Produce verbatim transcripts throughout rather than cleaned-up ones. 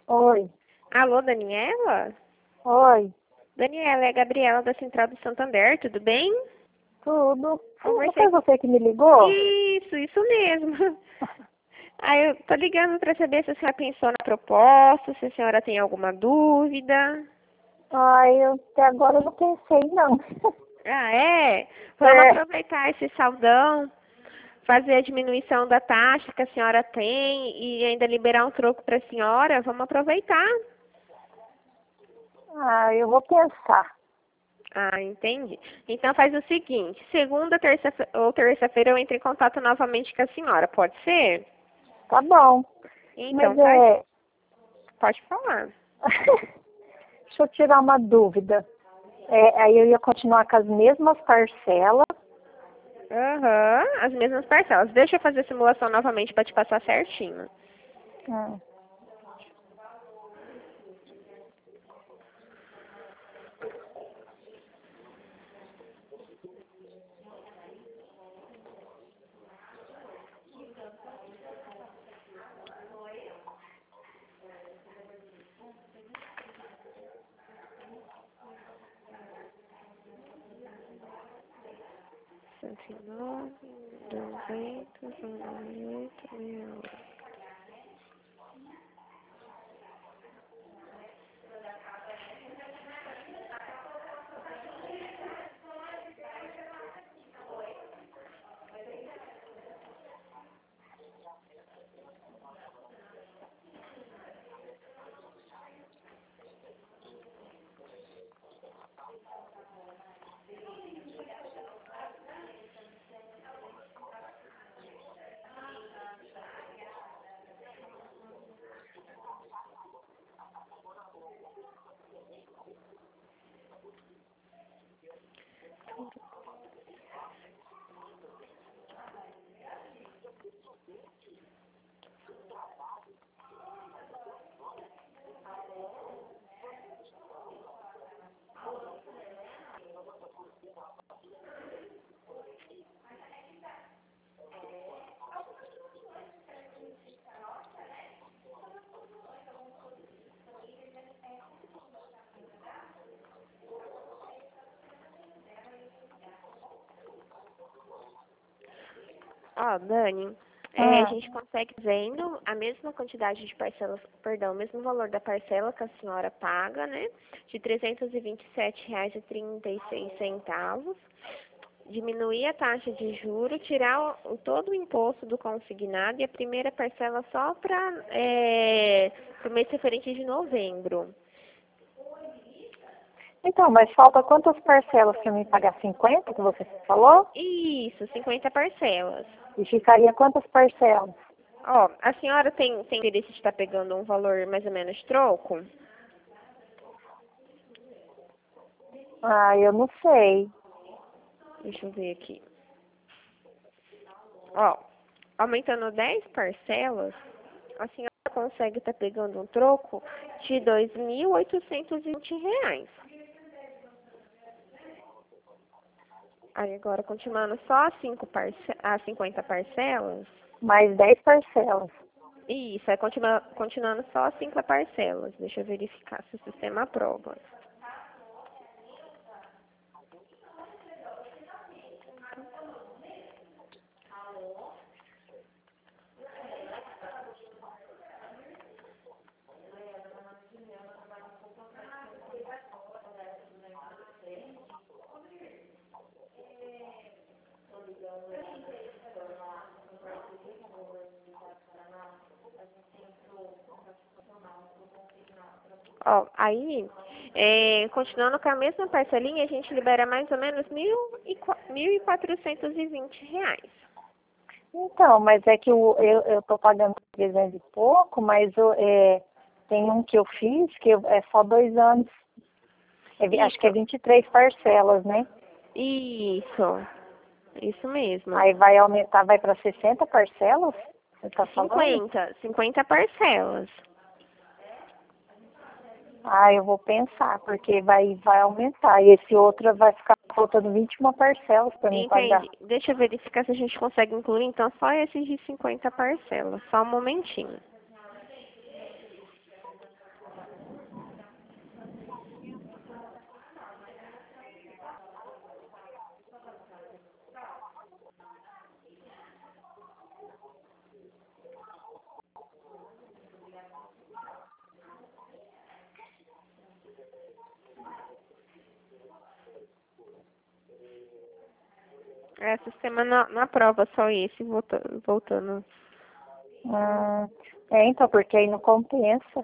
Oi, Alô, Daniela? oi, Daniela, é a Gabriela da Central do Santander, tudo bem? tudo. Hum, Não Conversei foi com... você que me ligou? Isso, isso mesmo. Aí eu tô ligando para saber se a senhora pensou na proposta, se a senhora tem alguma dúvida. Ai, eu até agora não pensei, não. Ah, é? Vamos É. aproveitar esse saldão, fazer a diminuição da taxa que a senhora tem e ainda liberar um troco para a senhora. Vamos aproveitar. Ah, eu vou pensar. Ah, entendi. Então faz o seguinte, segunda, terça ou terça-feira eu entro em contato novamente com a senhora, pode ser? Tá bom. Então, Mas tá, é. pode falar. Deixa eu tirar uma dúvida. É, aí eu ia continuar com as mesmas parcelas. Aham, as mesmas parcelas. Deixa eu fazer a simulação novamente para te passar certinho. Hum. cento e nove, duzentos, noventa e oito, sessenta e oito. Ó, Dani, é, a Ah, gente consegue vendo a mesma quantidade de parcelas, perdão, o mesmo valor da parcela que a senhora paga, né? De trezentos e vinte e sete reais e trinta e seis centavos. Diminuir a taxa de juro, tirar o, todo o imposto do consignado e a primeira parcela só para é, o mês referente de novembro. então, mas falta quantas parcelas para mim pagar? Cinquenta que você falou? Isso, cinquenta parcelas. E ficaria quantas parcelas? Ó, a senhora tem, tem interesse de estar pegando um valor mais ou menos troco? Ah, eu não sei. Deixa eu ver aqui. Ó, aumentando dez parcelas, a senhora consegue estar pegando um troco de dois mil oitocentos e vinte reais. Aí agora, continuando só as, cinco parce as cinquenta parcelas, Mais dez parcelas. isso, aí continua, continuando só as cinco parcelas. Deixa eu verificar se o sistema aprova. Ó, aí, é, continuando com a mesma parcelinha, a gente libera mais ou menos mil e mil e quatrocentos e vinte reais. Então, mas é que o- eu eu estou pagando trezentos e pouco, mas o, é, tem um que eu fiz que eu- é só dois anos. É vi- acho que é Isso, vinte e três parcelas, né? isso, isso mesmo. Aí vai aumentar, vai para sessenta parcelas? Você está falando? cinquenta, cinquenta parcelas. Ah, eu vou pensar, porque vai, vai aumentar. E esse outro vai ficar faltando vinte e uma parcelas para mim pagar. Entendi. Deixa eu verificar se a gente consegue incluir, então, só esses de cinquenta parcelas. Só um momentinho. É, sistema não, não aprova só esse, voltando. voltando. Hum, é, então, porque aí não compensa,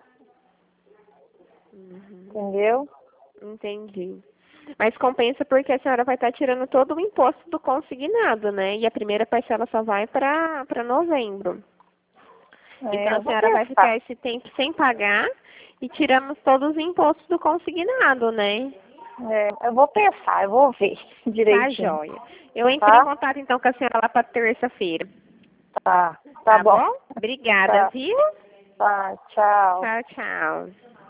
Uhum. entendeu? Entendi. Mas compensa porque a senhora vai estar tirando todo o imposto do consignado, né? E a primeira parcela só vai para para novembro. É, Então eu a vou senhora vai pensar. ficar esse tempo sem pagar e tiramos todos os impostos do consignado, né? É, eu vou pensar, eu vou ver Tá, direitinho, joia. Eu entro em tá? contato então com a senhora lá para terça-feira. Tá, tá Tá bom. bom? Obrigada, Tá, viu? tá, tchau. Tchau, tchau.